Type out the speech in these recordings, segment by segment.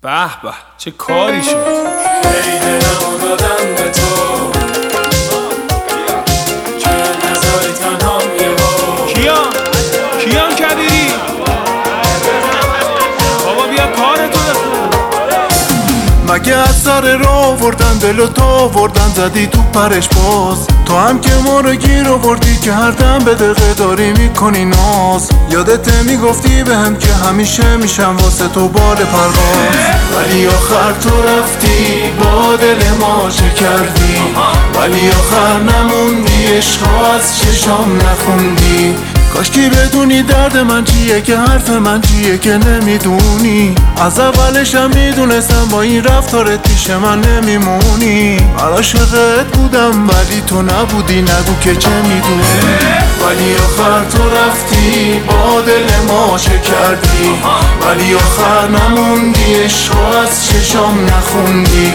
به به چه کاری شد. ای دلمو دادم به تو که نذاری تنهام یه بار. کیان کبیری بابا بیا کارتو بخون. مگه از سر راه وردن دلو تو وردن زدی تو پرش باز. تو هم که ما رو گیر آوردی که هر دم به دقیقه داری میکنی ناز. یادت میگفتی به هم که همیشه میشم واسه تو بال پرواز. ولی آخر تو رفتی با دل ما چه کردی. ولی آخر نموندی عشقا از چشام نخوندی. کاشکی بدونی درد من چیه که حرف من چیه که نمیدونی. از اولشم میدونستم با این رفتارت پیش من نمیمونی. من عاشقت بودم ولی تو نبودی نگو که چه میدونی. ولی آخر تو رفتی با دل ما چه کردی. ولی آخر نموندی عشقا از چشام نخوندی.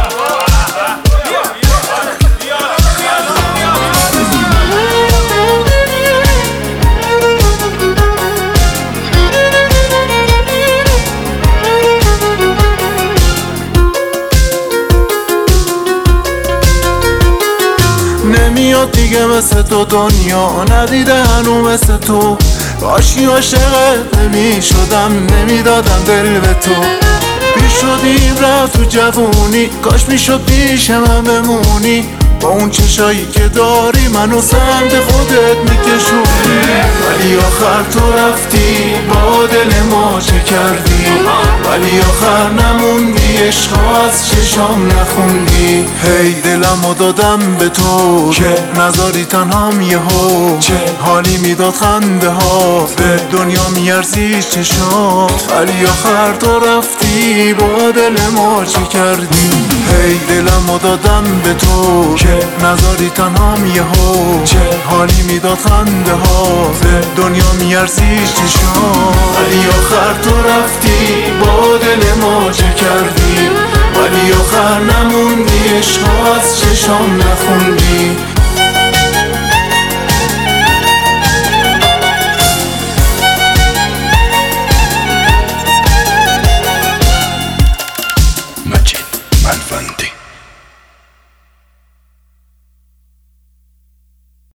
نمیاد دیگه مثل تو دنیا ندیده هنو مثل تو. کاشکی عاشقت نمیشدم نمیدادم دل به تو. پیش شدیم رفت تو جوونی کاش میشد پیش من بمونی. با اون چشایی که داری منو سمت خودت میکشونی. ولی آخر تو رفتی با دل ما چه کردی. ولی آخر نموندی عشقا از چشام نخوندی. هی دلمو دادم به تو که نذاری تنهام یهو. چه حالی میداد خنده ها به دنیا میارزی چشات. ولی آخر تو رفتی با دل ما چه کردی. هی دلمو دادم به تو که نذاری تنهام یهو. چه حالی میداد خنده ها به دنیا میارزی چشات. ولی آخر تو رفتی با دل ما چه کردی. ولی آخر نموندی عشقا از چشام نخوندی.